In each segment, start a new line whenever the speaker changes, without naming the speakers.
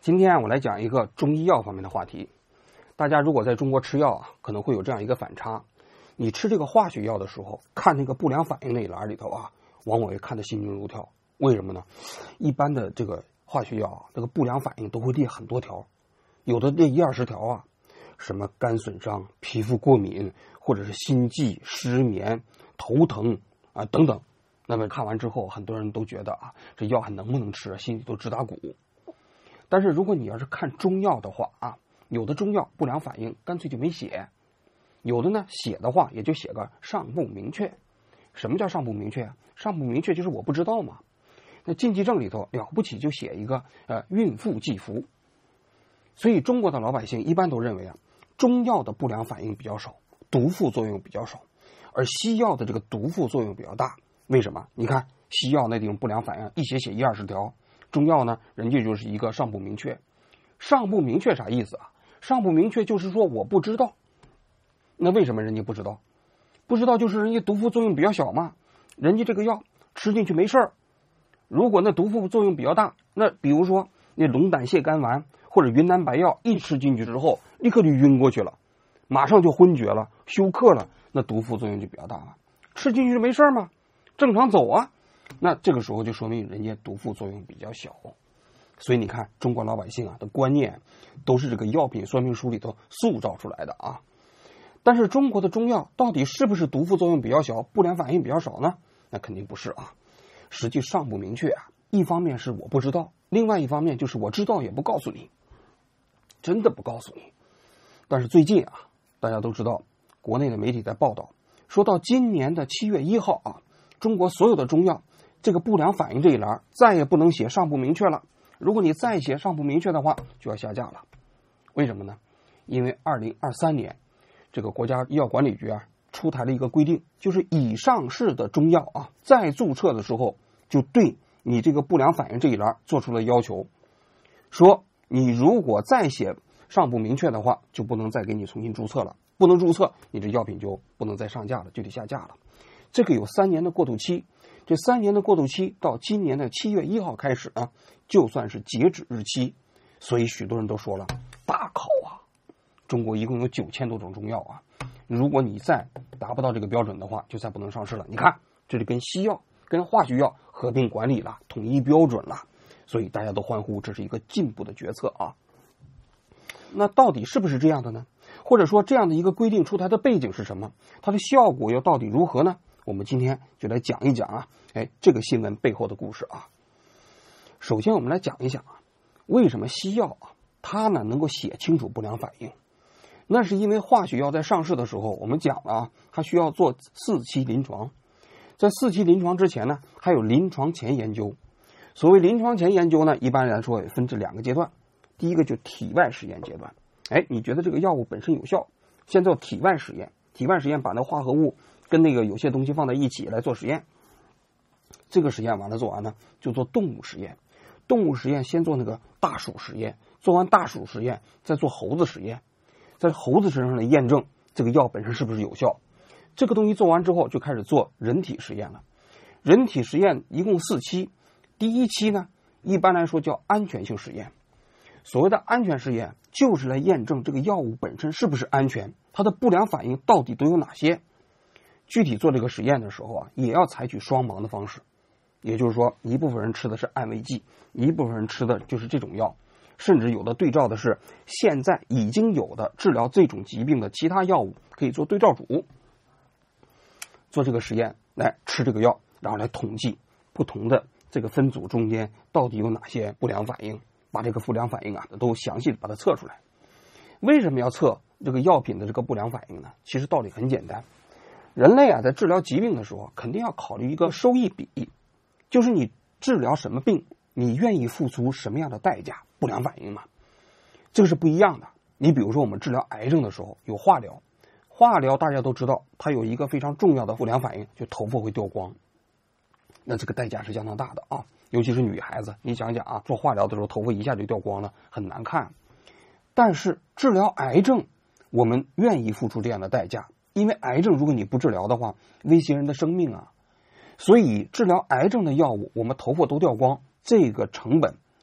今天我来讲一个中医药方面的话题。大家如果在中国吃药可能会有这样一个反差：你吃这个化学药的时候，看那个不良反应那一栏里头往往会看得心惊肉跳。为什么呢？一般的这个化学药这个不良反应都会列很多条，有的这1-20条什么肝损伤、皮肤过敏，或者是心悸、失眠、头疼等等。那么看完之后，很多人都觉得这药还能不能吃，心里都直打鼓。但是如果你要是看中药的话有的中药不良反应干脆就没写，有的呢写的话也就写个尚不明确。什么叫尚不明确？尚不明确就是我不知道嘛。那禁忌症里头了不起就写一个孕妇忌服。所以中国的老百姓一般都认为中药的不良反应比较少，毒副作用比较少，而西药的这个毒副作用比较大。为什么？你看西药那种不良反应一写1-20条，中药呢人家就是一个尚不明确。尚不明确啥意思尚不明确就是说我不知道。那为什么人家不知道？不知道就是人家毒副作用比较小嘛，人家这个药吃进去没事儿。如果那毒副作用比较大，那比如说那龙胆泻肝丸或者云南白药一吃进去之后立刻就晕过去了，马上就昏厥了，休克了，那毒副作用就比较大了。吃进去就没事嘛，正常走那这个时候就说明人家毒副作用比较小。所以你看中国老百姓的观念都是这个药品说明书里头塑造出来的但是中国的中药到底是不是毒副作用比较小，不良反应比较少呢？那肯定不是实际上不明确一方面是我不知道，另外一方面就是我知道也不告诉你，真的不告诉你。但是最近大家都知道国内的媒体在报道，说到今年的7月1号中国所有的中药这个不良反应这一栏再也不能写尚不明确了。如果你再写尚不明确的话就要下架了。为什么呢？因为2023年这个国家医药管理局出台了一个规定，就是已上市的中药在注册的时候就对你这个不良反应这一栏做出了要求，说你如果再写尚不明确的话就不能再给你重新注册了，不能注册你这药品就不能再上架了，就得下架了。这个有3年的过渡期，这3年的过渡期到今年的7月1号开始就算是截止日期。所以许多人都说了，大考中国一共有9000多种中药如果你再达不到这个标准的话就再不能上市了。你看这里跟西药跟化学药合并管理了，统一标准了，所以大家都欢呼这是一个进步的决策那到底是不是这样的呢？或者说这样的一个规定出台的背景是什么？它的效果又到底如何呢？我们今天就来讲一讲这个新闻背后的故事首先我们来讲一讲为什么西药它呢能够写清楚不良反应。那是因为化学药在上市的时候我们讲了它需要做4期临床，在4期临床之前呢还有临床前研究。所谓临床前研究呢一般来说也分这2个阶段。第一个就体外实验阶段，你觉得这个药物本身有效，先做体外实验，体外实验把那化合物跟那个有些东西放在一起来做实验。这个实验完了做完呢就做动物实验，动物实验先做那个大鼠实验，做完大鼠实验再做猴子实验，在猴子身上来验证这个药本身是不是有效。这个东西做完之后就开始做人体实验了。人体实验一共4期，第1期呢一般来说叫安全性实验。所谓的安全实验就是来验证这个药物本身是不是安全，它的不良反应到底都有哪些。具体做这个实验的时候也要采取双盲的方式，也就是说一部分人吃的是安慰剂，一部分人吃的就是这种药，甚至有的对照的是现在已经有的治疗这种疾病的其他药物，可以做对照组。做这个实验来吃这个药，然后来统计不同的这个分组中间到底有哪些不良反应，把这个不良反应都详细的把它测出来。为什么要测这个药品的这个不良反应呢？其实道理很简单，人类在治疗疾病的时候肯定要考虑一个收益比，就是你治疗什么病你愿意付出什么样的代价，不良反应嘛，这个是不一样的。你比如说我们治疗癌症的时候有化疗，化疗大家都知道它有一个非常重要的不良反应，就头发会掉光，那这个代价是相当大的尤其是女孩子，你想想做化疗的时候头发一下就掉光了，很难看。但是治疗癌症我们愿意付出这样的代价，因为癌症如果你不治疗的话威胁人的生命所以治疗癌症的药物我们头发都掉光，这个成本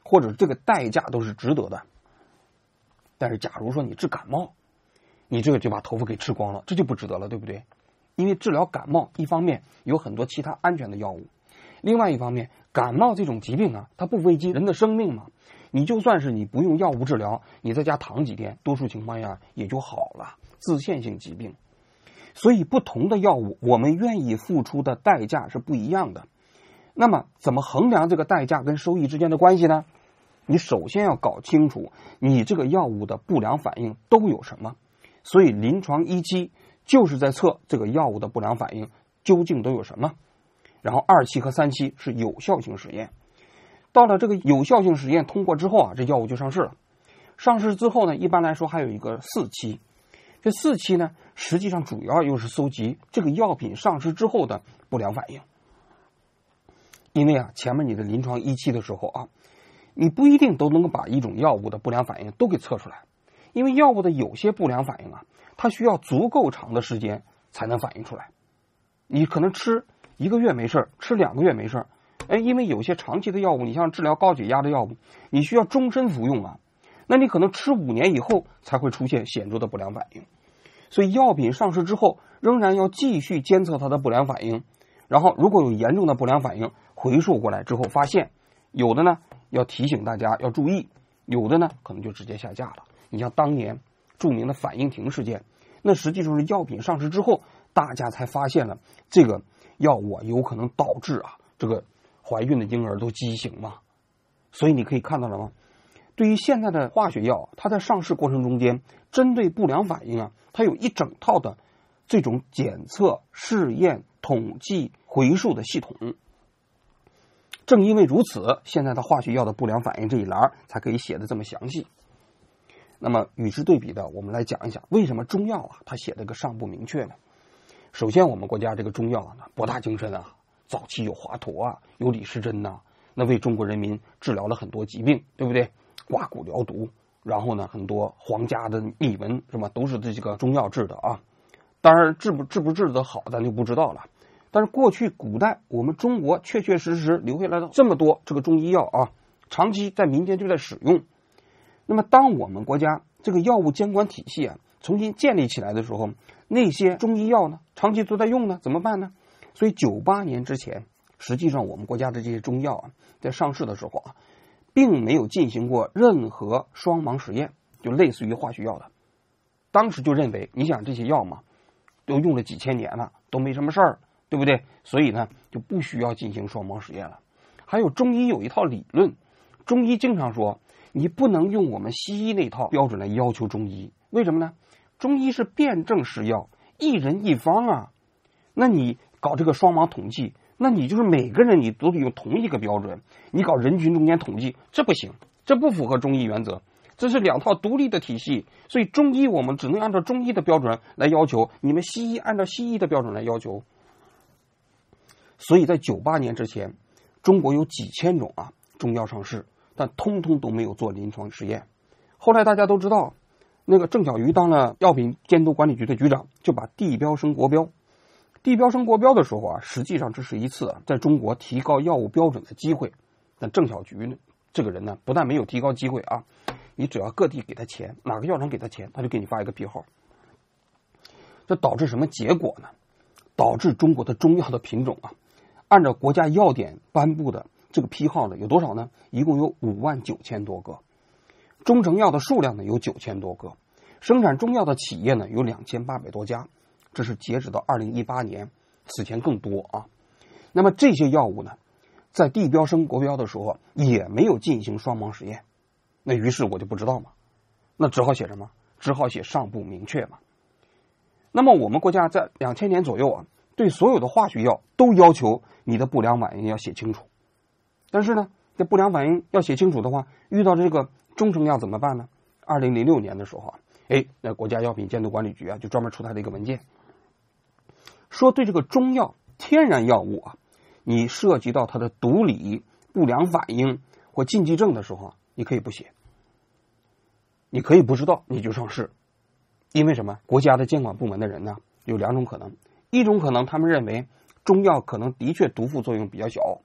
或者这个代价都是值得的。但是假如说你治感冒，你这个就把头发给吃光了，这就不值得了，对不对？因为治疗感冒，一方面有很多其他安全的药物，另外一方面，感冒这种疾病啊，它不危及人的生命嘛。你就算是你不用药物治疗，你在家躺几天，多数情况下也就好了，自限性疾病。所以不同的药物，我们愿意付出的代价是不一样的。那么怎么衡量这个代价跟收益之间的关系呢？你首先要搞清楚你这个药物的不良反应都有什么。所以临床1期就是在测这个药物的不良反应究竟都有什么。然后2期和3期是有效性实验。到了这个有效性实验通过之后啊，这药物就上市了。上市之后呢，一般来说还有一个4期。这4期呢，实际上主要又是搜集这个药品上市之后的不良反应。因为啊，前面你的临床1期的时候啊，你不一定都能够把一种药物的不良反应都给测出来，因为药物的有些不良反应啊，它需要足够长的时间才能反映出来。你可能吃1个月没事，吃2个月没事，因为有些长期的药物，你像治疗高血压的药物，你需要终身服用啊，那你可能吃5年以后才会出现显著的不良反应。所以药品上市之后，仍然要继续监测它的不良反应，然后如果有严重的不良反应，回溯过来之后发现，有的呢要提醒大家要注意，有的呢可能就直接下架了。你像当年著名的反应停事件，那实际上是药品上市之后，大家才发现了这个药物啊有可能导致啊这个怀孕的婴儿都畸形嘛。所以你可以看到了吗？对于现在的化学药，它在上市过程中间，针对不良反应啊，它有一整套的这种检测、试验、统计、回溯的系统。正因为如此，现在的化学药的不良反应这一栏才可以写得这么详细。那么与之对比的，我们来讲一讲为什么中药啊它写的个尚不明确呢？首先，我们国家这个中药啊博大精深啊，早期有华佗啊，有李时珍呐，那为中国人民治疗了很多疾病，对不对？刮骨疗毒，然后呢，很多皇家的秘闻是吧，都是这个中药治的啊。当然治不治得好，咱就不知道了。但是过去古代我们中国确确实实留下来的这么多这个中医药啊，长期在民间就在使用。那么当我们国家这个药物监管体系啊重新建立起来的时候，那些中医药呢长期都在用呢，怎么办呢？所以98年之前，实际上我们国家的这些中药啊在上市的时候啊，并没有进行过任何双盲实验，就类似于化学药的。当时就认为，你想这些药嘛，都用了几千年了，都没什么事儿，对不对？所以呢，就不需要进行双盲实验了。还有中医有一套理论，中医经常说，你不能用我们西医那套标准来要求中医，为什么呢？中医是辩证施药，一人一方啊。那你搞这个双盲统计，那你就是每个人你都得用同一个标准，你搞人群中间统计，这不行，这不符合中医原则，这是两套独立的体系。所以中医我们只能按照中医的标准来要求，你们西医按照西医的标准来要求。所以在98年之前，中国有几千种啊中药上市，但通通都没有做临床实验。后来大家都知道，那个郑晓瑜当了药品监督管理局的局长，就把地标升国标。地标升国标的时候啊，实际上这是一次在中国提高药物标准的机会。但郑晓瑜呢，这个人呢，不但没有提高机会啊，你只要各地给他钱，哪个药厂给他钱，他就给你发一个批号。这导致什么结果呢？导致中国的中药的品种啊，按照国家药典颁布的这个批号呢，有多少呢？一共有59000多个。中成药的数量呢有9000多个，生产中药的企业呢有2800多家，这是截止到2018年，此前更多啊。那么这些药物呢，在地标升国标的时候也没有进行双盲实验，那于是我就不知道嘛，那只好写什么？只好写尚不明确嘛。那么我们国家在2000年左右啊，对所有的化学药都要求你的不良反应要写清楚。但是呢，这不良反应要写清楚的话，遇到这个中成药怎么办呢？2006年的时候啊，那国家药品监督管理局啊就专门出台了一个文件，说对这个中药天然药物啊，你涉及到它的毒理、不良反应或禁忌症的时候啊，你可以不写，你可以不知道你就上市。因为什么？国家的监管部门的人呢有2种可能，一种可能他们认为中药可能的确毒副作用比较小，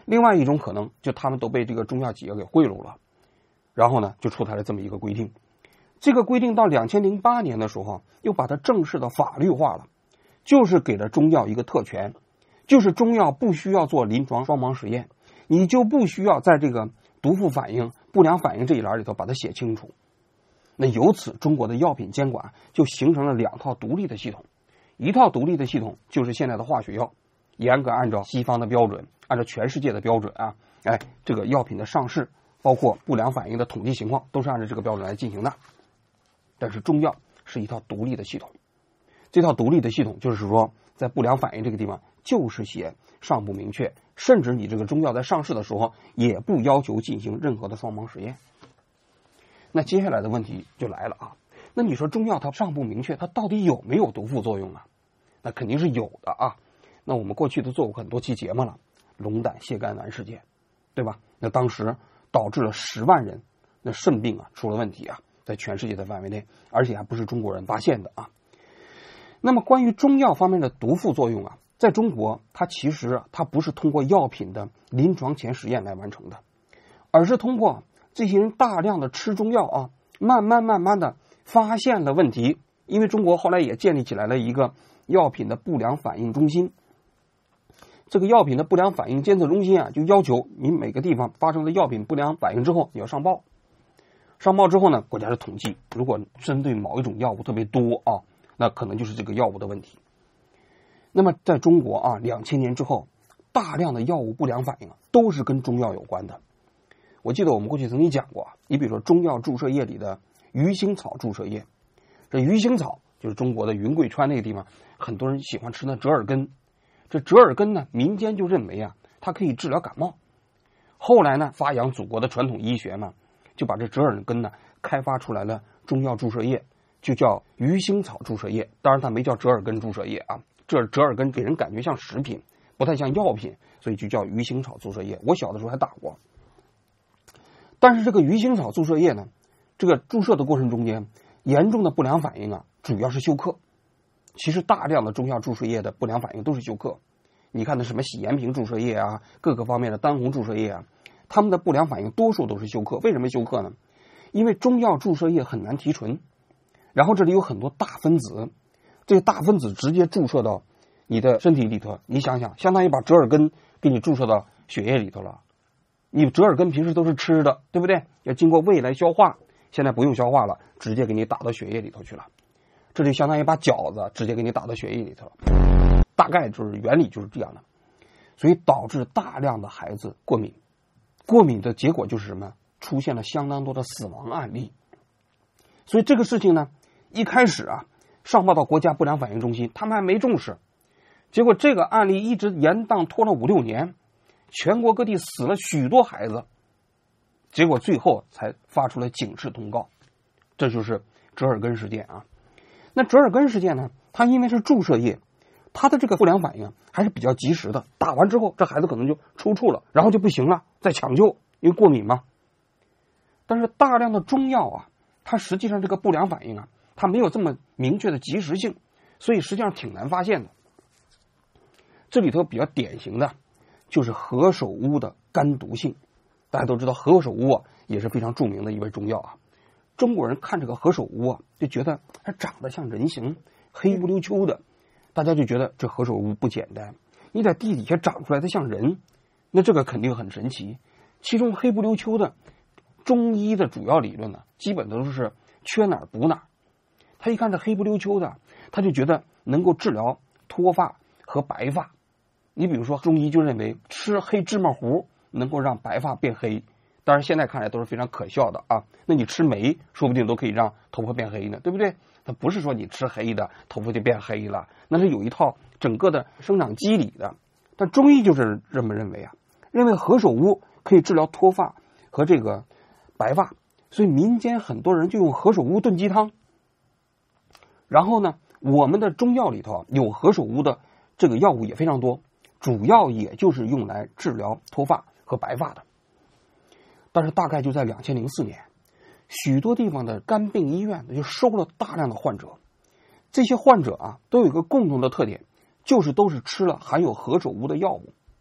另外一种可能就他们都被这个中药企业给贿赂了，然后呢就出台了这么一个规定。这个规定到2008年的时候又把它正式的法律化了，就是给了中药一个特权，就是中药不需要做临床双盲实验，你就不需要在这个毒副反应、不良反应这一栏里头把它写清楚。那由此中国的药品监管就形成了2套独立的系统，一套独立的系统就是现在的化学药，严格按照西方的标准，按照全世界的标准啊，这个药品的上市包括不良反应的统计情况都是按照这个标准来进行的。但是中药是一套独立的系统，这套独立的系统就是说在不良反应这个地方就是写尚不明确，甚至你这个中药在上市的时候也不要求进行任何的双盲实验。那接下来的问题就来了啊，那你说中药它尚不明确，它到底有没有毒副作用啊？那肯定是有的啊。那我们过去都做过很多期节目了，龙胆泻肝丸事件，对吧？那当时导致了10万人那肾病啊出了问题啊，在全世界的范围内，而且还不是中国人发现的啊。那么关于中药方面的毒副作用啊，在中国它其实它不是通过药品的临床前实验来完成的，而是通过这些人大量的吃中药啊，慢慢的发现了问题。因为中国后来也建立起来了一个药品的不良反应中心，这个药品的不良反应监测中心啊，就要求你每个地方发生的药品不良反应之后你要上报，上报之后呢，国家是统计，如果针对某一种药物特别多啊，那可能就是这个药物的问题。那么在中国啊，2000年之后，大量的药物不良反应都是跟中药有关的。我记得我们过去曾经讲过，你比如说中药注射液里的鱼腥草注射液，这鱼腥草就是中国的云贵川那个地方很多人喜欢吃的折耳根，这折耳根呢，民间就认为啊，它可以治疗感冒。后来呢，发扬祖国的传统医学嘛，就把这折耳根呢开发出来了中药注射液，就叫鱼腥草注射液。当然它没叫折耳根注射液啊，这折耳根给人感觉像食品，不太像药品，所以就叫鱼腥草注射液。我小的时候还打过。但是这个鱼腥草注射液呢，这个注射的过程中间严重的不良反应啊，主要是休克。其实大量的中药注射液的不良反应都是休克。你看的什么洗盐瓶注射液啊，各个方面的丹红注射液啊，他们的不良反应多数都是休克。为什么休克呢？因为中药注射液很难提纯，然后这里有很多大分子，这个大分子直接注射到你的身体里头，你想想，相当于把折耳根给你注射到血液里头了。你折耳根平时都是吃的，对不对？要经过胃来消化，现在不用消化了，直接给你打到血液里头去了。这就相当于把饺子直接给你打到血液里头了，大概就是原理就是这样的。所以导致大量的孩子过敏，过敏的结果就是什么？出现了相当多的死亡案例。所以这个事情呢，一开始啊上报到国家不良反应中心，他们还没重视，结果这个案例一直延宕拖了5-6年，全国各地死了许多孩子，结果最后才发出了警示通告。这就是折耳根事件啊。那折耳根事件呢，它因为是注射液，它的这个不良反应还是比较及时的，打完之后这孩子可能就抽搐了，然后就不行了，再抢救，因为过敏嘛。但是大量的中药啊，它实际上这个不良反应啊，它没有这么明确的及时性，所以实际上挺难发现的。这里头比较典型的就是何首乌的肝毒性。大家都知道何首乌啊也是非常著名的一味中药啊。中国人看这个何首乌啊，就觉得它长得像人形，黑不溜秋的，大家就觉得这何首乌不简单。你在地底下长出来的像人，那这个肯定很神奇。其中黑不溜秋的中医的主要理论呢，基本都是缺哪儿补哪儿。他一看这黑不溜秋的，他就觉得能够治疗脱发和白发。你比如说中医就认为吃黑芝麻糊能够让白发变黑，当然现在看来都是非常可笑的啊。那你吃酶说不定都可以让头发变黑呢，对不对？它不是说你吃黑的头发就变黑了，那是有一套整个的生长机理的。但中医就是这么认为啊，认为何首乌可以治疗脱发和这个白发，所以民间很多人就用何首乌炖鸡汤。然后呢，我们的中药里头有何首乌的这个药物也非常多，主要也就是用来治疗脱发和白发的。但是大概就在2004年，许多地方的肝病医院就收了大量的患者。这些患者啊，都有一个共同的特点，就是都是吃了含有何首乌的药物，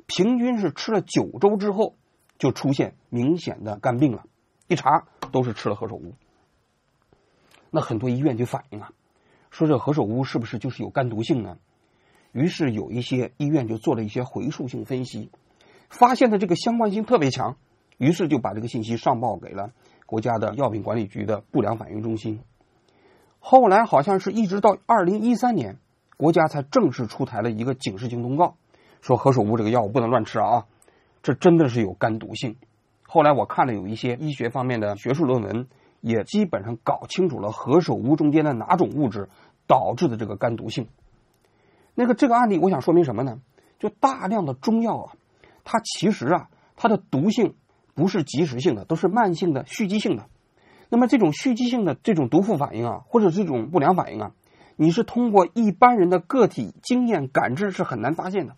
平均是吃了9周之后就出现明显的肝病了，一查都是吃了何首乌。那很多医院就反映啊，说这何首乌是不是就是有肝毒性呢？于是有一些医院就做了一些回溯性分析，发现的这个相关性特别强，于是就把这个信息上报给了国家的药品管理局的不良反应中心。后来好像是一直到2013年，国家才正式出台了一个警示性通告，说何首乌这个药物不能乱吃啊，这真的是有肝毒性。后来我看了有一些医学方面的学术论文，也基本上搞清楚了何首乌中间的哪种物质导致的这个肝毒性。这个案例我想说明什么呢？就大量的中药啊，它其实啊，它的毒性不是即时性的，都是慢性的、蓄积性的。那么这种蓄积性的这种毒副反应啊，或者这种不良反应啊，你是通过一般人的个体经验感知是很难发现的。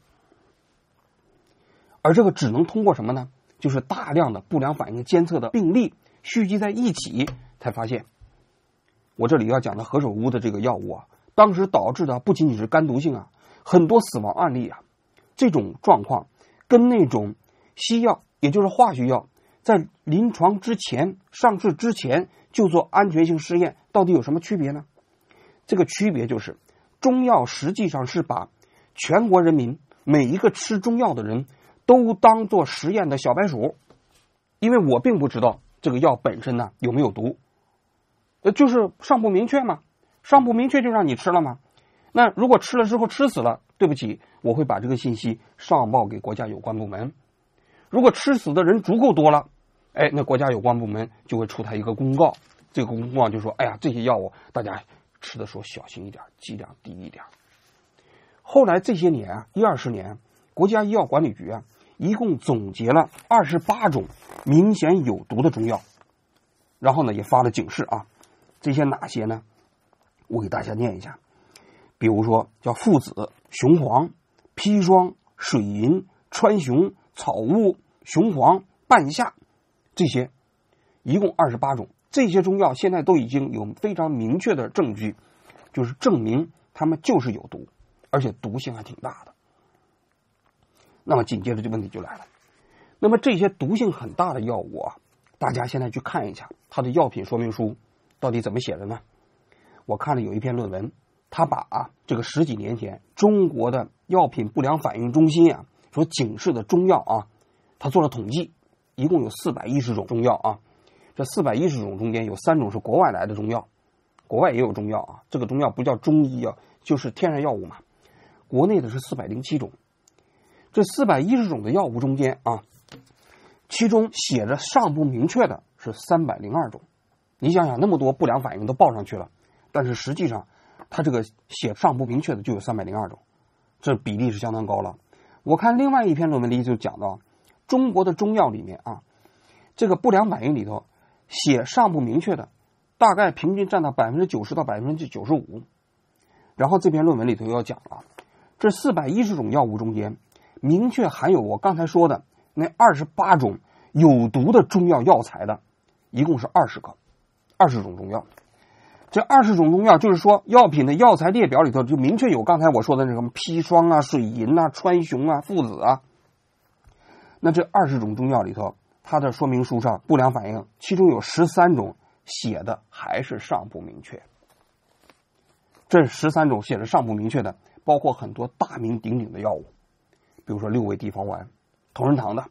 而这个只能通过什么呢？就是大量的不良反应监测的病例蓄积在一起才发现。我这里要讲的何首乌的这个药物啊，当时导致的不仅仅是肝毒性啊，很多死亡案例啊，这种状况跟那种西药，也就是化学药，在临床之前、上市之前就做安全性试验，到底有什么区别呢？这个区别就是，中药实际上是把全国人民每一个吃中药的人都当做实验的小白鼠，因为我并不知道这个药本身呢有没有毒，就是尚不明确嘛，尚不明确就让你吃了吗？那如果吃了之后吃死了，对不起，我会把这个信息上报给国家有关部门。如果吃死的人足够多了，那国家有关部门就会出台一个公告，这个公告就说，这些药物大家吃的时候小心一点，剂量低一点。后来这些年啊，10-20年，国家医药管理局啊，一共总结了28种明显有毒的中药，然后呢也发了警示啊。这些哪些呢？我给大家念一下。比如说叫附子、雄黄、砒霜、水银、川芎、草乌、雄黄、半夏，这些一共28种。这些中药现在都已经有非常明确的证据，就是证明它们就是有毒，而且毒性还挺大的。那么紧接着这问题就来了，那么这些毒性很大的药物啊，大家现在去看一下它的药品说明书到底怎么写的呢？我看了有一篇论文，他把这个10几年前中国的药品不良反应中心啊所警示的中药啊，他做了统计，一共有410种中药啊。这410种中间有3种是国外来的中药，国外也有中药啊，这个中药不叫中医啊，就是天然药物嘛。国内的是407种。这410种的药物中间啊，其中写着尚不明确的是302种。你想想，那么多不良反应都报上去了，但是实际上它这个写尚不明确的就有302种，这比例是相当高了。我看另外一篇论文里就讲到，中国的中药里面啊，这个不良反应里头写尚不明确的大概平均占到90%到95%。然后这篇论文里头要讲了，这410种药物中间明确含有我刚才说的那28种有毒的中药药材的，一共是20种中药。这20种中药就是说，药品的药材列表里头就明确有刚才我说的那什么砒霜啊、水银啊、川芎啊、附子啊。那这20种中药里头，它的说明书上不良反应，其中有13种写的还是尚不明确。这13种写的尚不明确的，包括很多大名鼎鼎的药物，比如说6味地黄丸，同仁堂的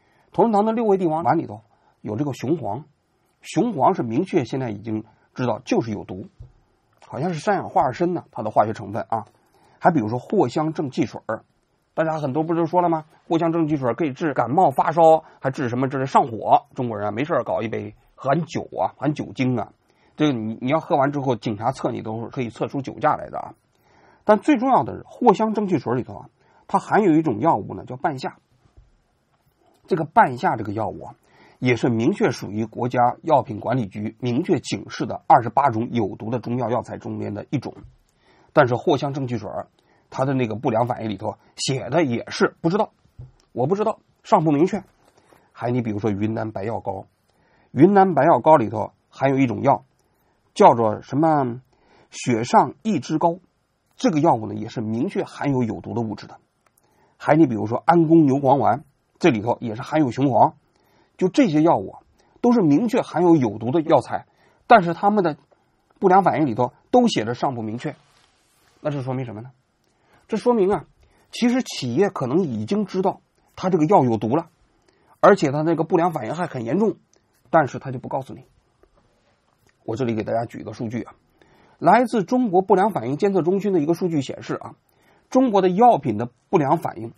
6味地黄丸里头有这个雄黄，雄黄是明确现在已经知道就是有毒，好像是3氧化二砷呢，它的化学成分啊。还比如说藿香正气水，大家很多不是说了吗？藿香正气水可以治感冒发烧，还治什么？治上火。中国人没事搞一杯含酒啊，含酒精啊，这个你要喝完之后，警察测你都是可以测出酒驾来的啊。但最重要的是藿香正气水里头啊，它含有一种药物呢，叫半夏。这个半夏这个药物啊，也是明确属于国家药品管理局明确警示的28种有毒的中药药材中间的一种。但是藿香正气水它的那个不良反应里头写的也是不知道，我不知道，尚不明确。还你比如说云南白药膏，云南白药膏里头含有一种药叫做什么雪上益脂膏，这个药物呢也是明确含有有毒的物质的。 还你比如说安宫牛黄丸，这里头也是含有雄黄，就这些药物都是明确含有有毒的药材，但是它们的不良反应里头都写着尚不明确。那这说明什么呢？这说明其实企业可能已经知道它这个药有毒了，而且它那个不良反应还很严重，但是它就不告诉你。我这里给大家举一个数据来自中国不良反应监测中心的一个数据显示中国的药品的不良反应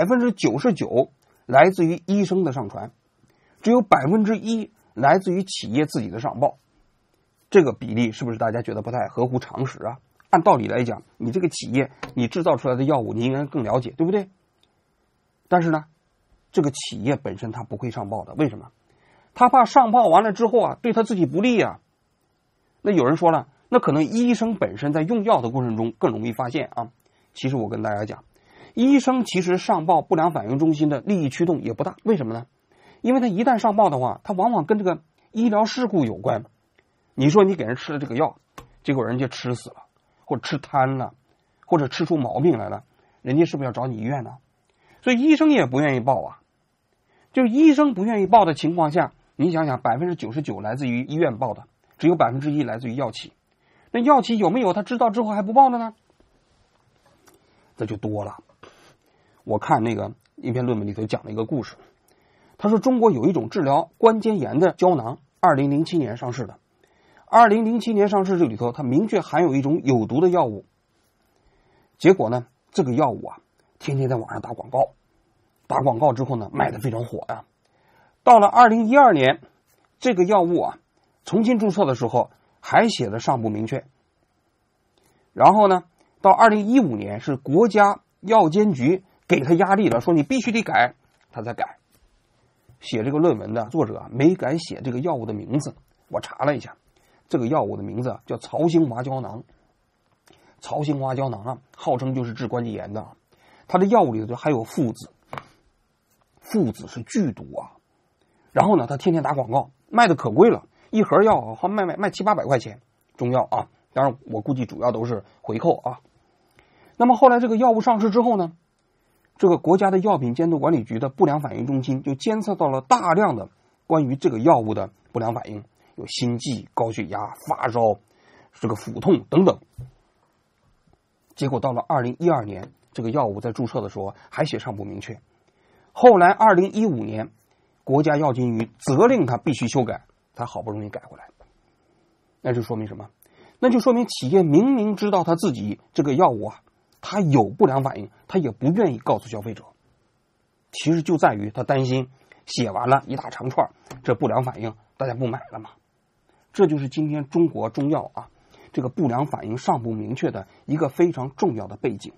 99%来自于医生的上传，只有1%来自于企业自己的上报。这个比例是不是大家觉得不太合乎常识按道理来讲，你这个企业你制造出来的药物你应该更了解，对不对？但是呢，这个企业本身它不会上报的，为什么？他怕上报完了之后对他自己不利那有人说了，那可能医生本身在用药的过程中更容易发现其实我跟大家讲，医生其实上报不良反应中心的利益驱动也不大，为什么呢？因为他一旦上报的话，他往往跟这个医疗事故有关。你说你给人吃了这个药，结果人家吃死了，或者吃瘫了，或者吃出毛病来了，人家是不是要找你医院呢？所以医生也不愿意报就医生不愿意报的情况下，你想想99%来自于医院报的，只有1%来自于药企。那药企有没有他知道之后还不报的呢？这就多了。我看那个一篇论文里头讲了一个故事，他说中国有一种治疗关节炎的胶囊，2007年上市的。2007年上市这里头，它明确含有一种有毒的药物。结果呢，这个药物天天在网上打广告，打广告之后呢，卖得非常火到了2012年，这个药物重新注册的时候还写的尚不明确。然后呢，到2015年是国家药监局给他压力了，说你必须得改，他才改。写这个论文的作者没敢写这个药物的名字，我查了一下，这个药物的名字叫曹兴华胶囊。曹兴华胶囊号称就是治关节炎的，它的药物里头还有附子，附子是剧毒然后呢，他天天打广告，卖的可贵了，一盒药好卖700-800块钱，中药当然我估计主要都是回扣那么后来这个药物上市之后呢，这个国家的药品监督管理局的不良反应中心就监测到了大量的关于这个药物的不良反应，有心悸、高血压、发烧、这个腹痛等等。结果到了2012年，这个药物在注册的时候还写尚不明确。后来2015年，国家药监局责令他必须修改，他好不容易改回来。那就说明什么？那就说明企业明明知道他自己这个药物他有不良反应，他也不愿意告诉消费者。其实就在于他担心写完了一大长串，这不良反应大家不买了嘛。这就是今天中国中药这个不良反应尚不明确的一个非常重要的背景。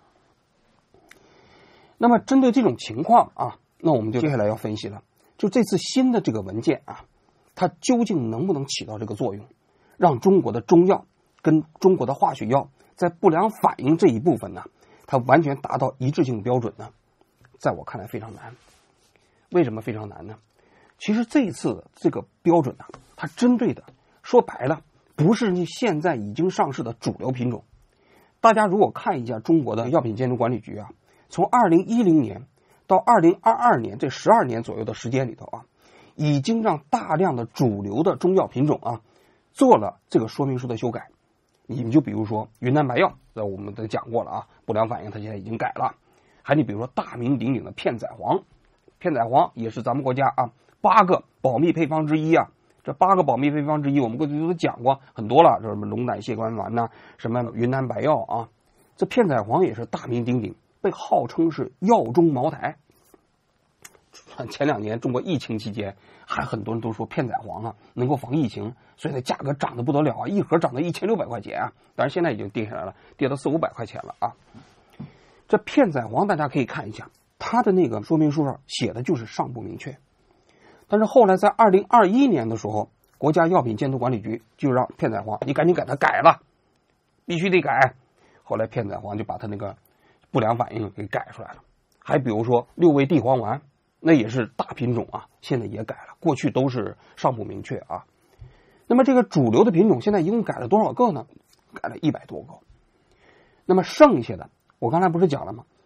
那么针对这种情况那我们就接下来要分析了，就这次新的这个文件它究竟能不能起到这个作用，让中国的中药跟中国的化学药在不良反应这一部分它完全达到一致性标准呢？在我看来非常难。为什么非常难呢？其实这一次这个标准它针对的说白了不是你现在已经上市的主流品种。大家如果看一下中国的药品监督管理局从2010年到2022年这12年左右的时间里头已经让大量的主流的中药品种做了这个说明书的修改。你们就比如说云南白药，我们都讲过了不良反应它现在已经改了。还你比如说大名鼎鼎的片仔癀，片仔癀也是咱们国家8个保密配方之一这8个保密配方之一，我们过去都讲过很多了，这什么龙胆泻肝丸什么云南白药这片仔癀也是大名鼎鼎，被号称是药中茅台。前2年中国疫情期间，还很多人都说片仔癀能够防疫情，所以它价格涨得不得了一盒涨到1600块钱当然现在已经跌下来了，跌到400-500块钱了这片仔癀大家可以看一下，它的那个说明书上写的就是尚不明确。但是后来在2021年的时候，国家药品监督管理局就让片仔癀你赶紧给它改了，必须得改。后来片仔癀就把它那个不良反应给改出来了。还比如说6味地黄丸，那也是大品种现在也改了，过去都是尚不明确那么这个主流的品种现在一共改了多少个呢？改了100多个。那么剩下的我刚才不是讲了吗？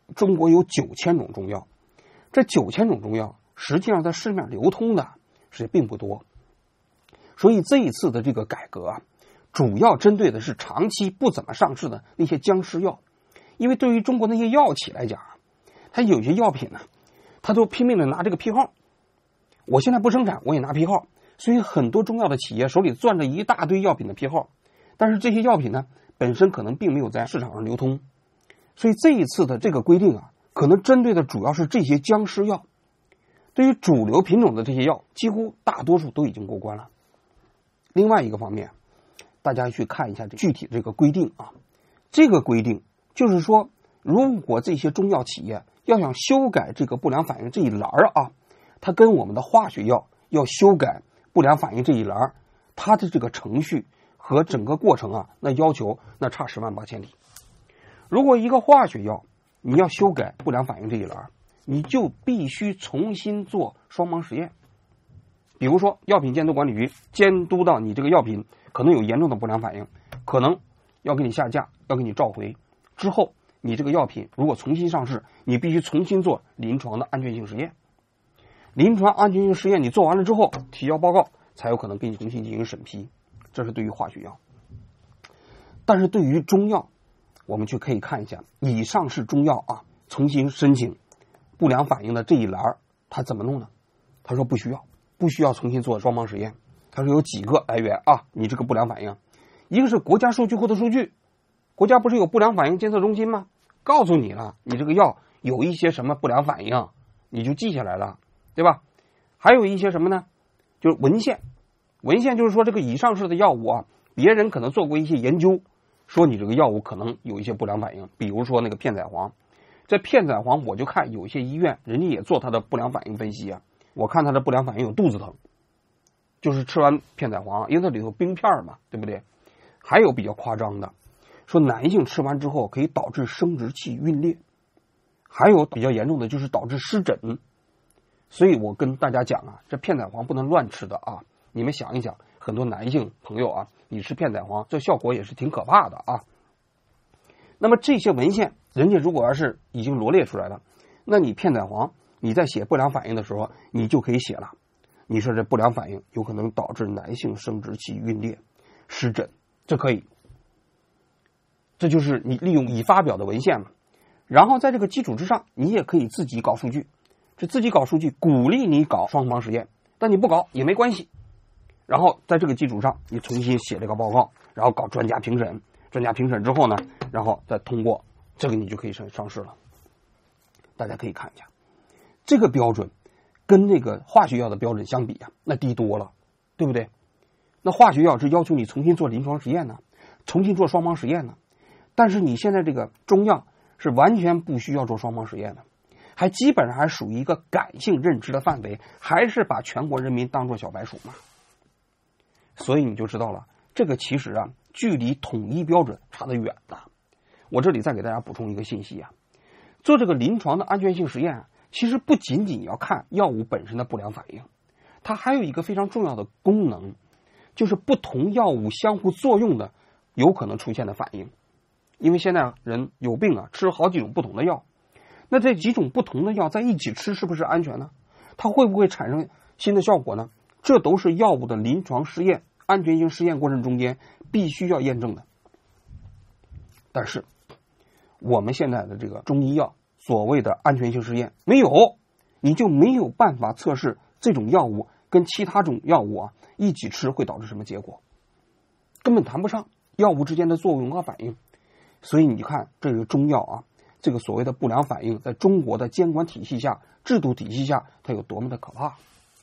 中国有9000种中药，这9000种中药实际上在市面流通的是并不多，所以这一次的这个改革啊，主要针对的是长期不怎么上市的那些僵尸药。因为对于中国那些药企来讲，它有些药品呢，它都拼命的拿这个批号，我现在不生产我也拿批号，所以很多中药的企业手里攥着一大堆药品的批号，但是这些药品呢本身可能并没有在市场上流通，所以这一次的这个规定啊，可能针对的主要是这些僵尸药。对于主流品种的这些药，几乎大多数都已经过关了。另外一个方面，大家去看一下具体这个规定啊，这个规定就是说，如果这些中药企业要想修改这个不良反应这一栏啊，它跟我们的化学药要修改不良反应这一栏，它的这个程序和整个过程啊，那要求那差10万8千里。如果一个化学药你要修改不良反应这一栏，你就必须重新做双盲实验。比如说药品监督管理局监督到你这个药品可能有严重的不良反应，可能要给你下架，要给你召回，之后你这个药品如果重新上市，你必须重新做临床的安全性实验。临床安全性实验你做完了之后提交报告，才有可能给你重新进行审批。这是对于化学药。但是对于中药，我们就可以看一下已上市中药啊，重新申请不良反应的这一栏他怎么弄呢？他说不需要重新做双盲实验。他说有几个来源啊，你这个不良反应，一个是国家数据库的数据，国家不是有不良反应监测中心吗？告诉你了，你这个药有一些什么不良反应，你就记下来了，对吧？还有一些什么呢？就是文献就是说这个已上市的药物啊，别人可能做过一些研究，说你这个药物可能有一些不良反应，比如说那个片仔癀。这片仔癀我就看有一些医院人家也做它的不良反应分析啊，我看它的不良反应有肚子疼，就是吃完片仔癀，因为它里头冰片嘛，对不对？还有比较夸张的，说男性吃完之后可以导致生殖器皲裂，还有比较严重的就是导致湿疹。所以我跟大家讲啊，这片仔癀不能乱吃的啊，你们想一想，很多男性朋友啊，你吃片仔癀这效果也是挺可怕的啊。那么这些文献人家如果要是已经罗列出来了，那你片仔癀你在写不良反应的时候你就可以写了，你说这不良反应有可能导致男性生殖器皲裂、湿疹，这可以，这就是你利用已发表的文献嘛。然后在这个基础之上，你也可以自己搞数据，这自己搞数据鼓励你搞双盲实验，但你不搞也没关系。然后在这个基础上你重新写这个报告，然后搞专家评审，专家评审之后呢，然后再通过，这个你就可以上市了。大家可以看一下这个标准跟那个化学药的标准相比啊，那低多了，对不对？那化学药是要求你重新做临床实验呢，重新做双盲实验呢，但是你现在这个中药是完全不需要做双盲实验的，还基本上还属于一个感性认知的范围，还是把全国人民当作小白鼠嘛。所以你就知道了，这个其实啊，距离统一标准差得远的。我这里再给大家补充一个信息啊，做这个临床的安全性实验啊，其实不仅仅要看药物本身的不良反应，它还有一个非常重要的功能，就是不同药物相互作用的有可能出现的反应。因为现在人有病啊，吃好几种不同的药，那这几种不同的药在一起吃是不是安全呢？它会不会产生新的效果呢？这都是药物的临床试验、安全性试验过程中间必须要验证的。但是我们现在的这个中医药所谓的安全性试验没有，你就没有办法测试这种药物跟其他种药物啊一起吃会导致什么结果，根本谈不上药物之间的作用和反应。所以你看这个中药啊，这个所谓的不良反应在中国的监管体系下、制度体系下它有多么的可怕。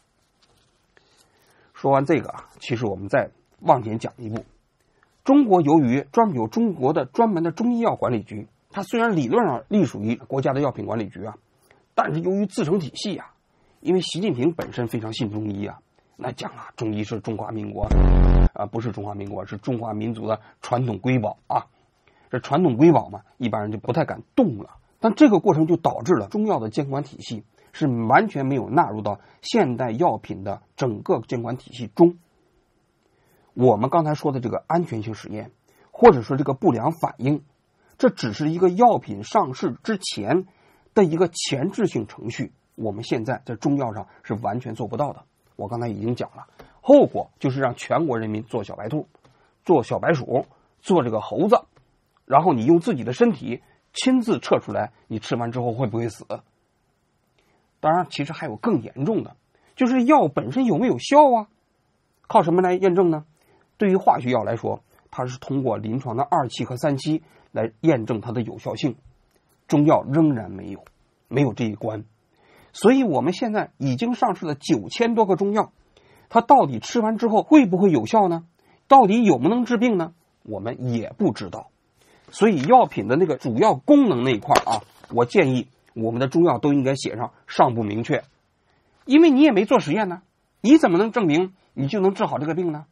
说完这个啊，其实我们再往前讲一步，中国由于有中国的专门的中医药管理局，它虽然理论上隶属于国家的药品管理局啊，但是由于自成体系啊，因为习近平本身非常信中医啊，那讲啊，中医是中华民国不是中华民国，是中华民族的传统瑰宝啊。这传统瑰宝嘛，一般人就不太敢动了。但这个过程就导致了中药的监管体系是完全没有纳入到现代药品的整个监管体系中。我们刚才说的这个安全性实验，或者说这个不良反应， 这只是一个药品上市之前的一个前置性程序，我们现在在中药上是完全做不到的。我刚才已经讲了，后果就是让全国人民做小白兔，做小白鼠，做这个猴子，然后你用自己的身体亲自测出来你吃完之后会不会死。当然其实还有更严重的，就是药本身有没有效啊，靠什么来验证呢？对于化学药来说，它是通过临床的2期和3期来验证它的有效性，中药仍然没有这一关。所以我们现在已经上市了9000多个中药，它到底吃完之后会不会有效呢？到底有没能治病呢？我们也不知道。所以药品的那个主要功能那一块啊，我建议我们的中药都应该写上尚不明确，因为你也没做实验呢，你怎么能证明你就能治好这个病呢？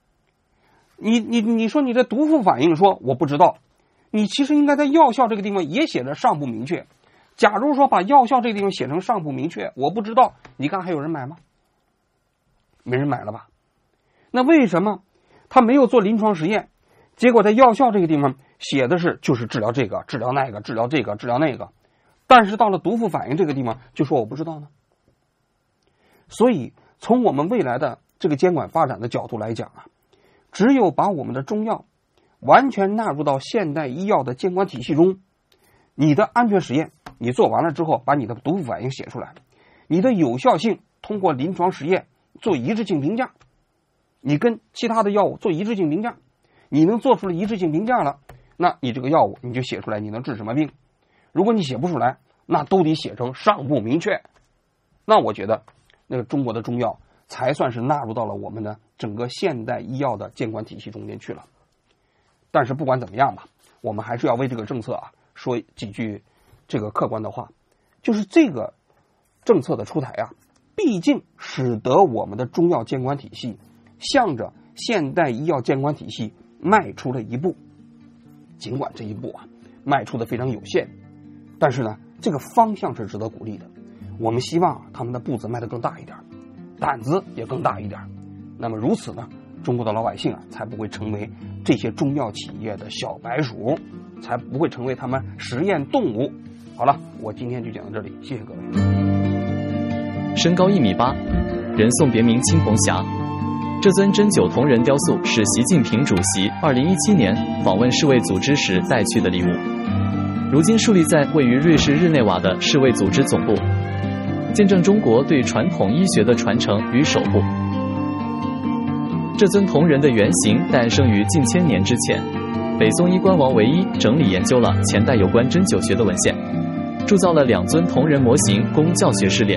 你说你的毒副反应说我不知道，你其实应该在药效这个地方也写着尚不明确。假如说把药效这个地方写成尚不明确，我不知道，你看还有人买吗？没人买了吧？那为什么他没有做临床实验，结果在药效这个地方写的是就是治疗这个治疗那个治疗这个治疗那个，但是到了毒副反应这个地方就说我不知道呢？所以从我们未来的这个监管发展的角度来讲啊，只有把我们的中药完全纳入到现代医药的监管体系中，你的安全实验你做完了之后，把你的毒副反应写出来，你的有效性通过临床实验做一致性评价，你跟其他的药物做一致性评价，你能做出了一致性评价了，那你这个药物你就写出来你能治什么病。如果你写不出来，那都得写成尚不明确。那我觉得那个中国的中药才算是纳入到了我们的整个现代医药的监管体系中间去了。但是不管怎么样吧，我们还是要为这个政策啊说几句这个客观的话，就是这个政策的出台啊，毕竟使得我们的中药监管体系向着现代医药监管体系迈出了一步。尽管这一步啊迈出的非常有限，但是呢这个方向是值得鼓励的。我们希望他们的步子迈得更大一点，胆子也更大一点。那么如此呢，中国的老百姓啊才不会成为这些中药企业的小白鼠，才不会成为他们实验动物。好了，我今天就讲到这里，谢谢各位。
身高1.8米，人送别名青铜侠。这尊针灸铜人雕塑是习近平主席2017年访问世卫组织时带去的礼物，如今树立在位于瑞士日内瓦的世卫组织总部，见证中国对传统医学的传承与守护。这尊铜人的原型诞生于近1000年之前，北宋医官王维一整理研究了前代有关针灸学的文献，铸造了2尊铜人模型供教学试炼。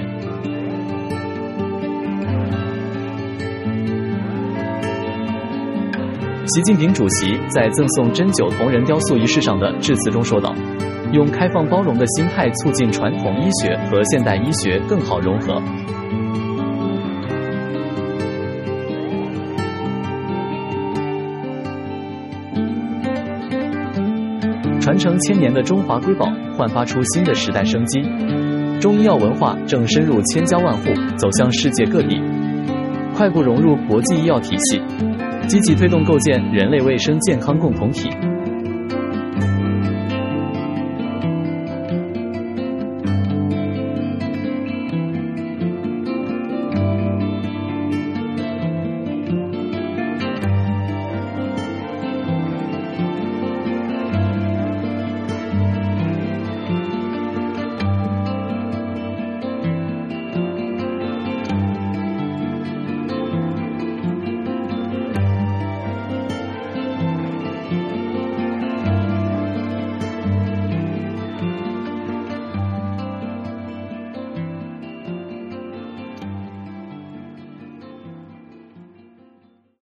习近平主席在赠送针灸铜人雕塑仪式上的致辞中说道，用开放包容的心态促进传统医学和现代医学更好融合。传承1000年的中华瑰宝焕发出新的时代生机，中医药文化正深入千家万户，走向世界各地，快步融入国际医药体系，积极推动构建人类卫生健康共同体。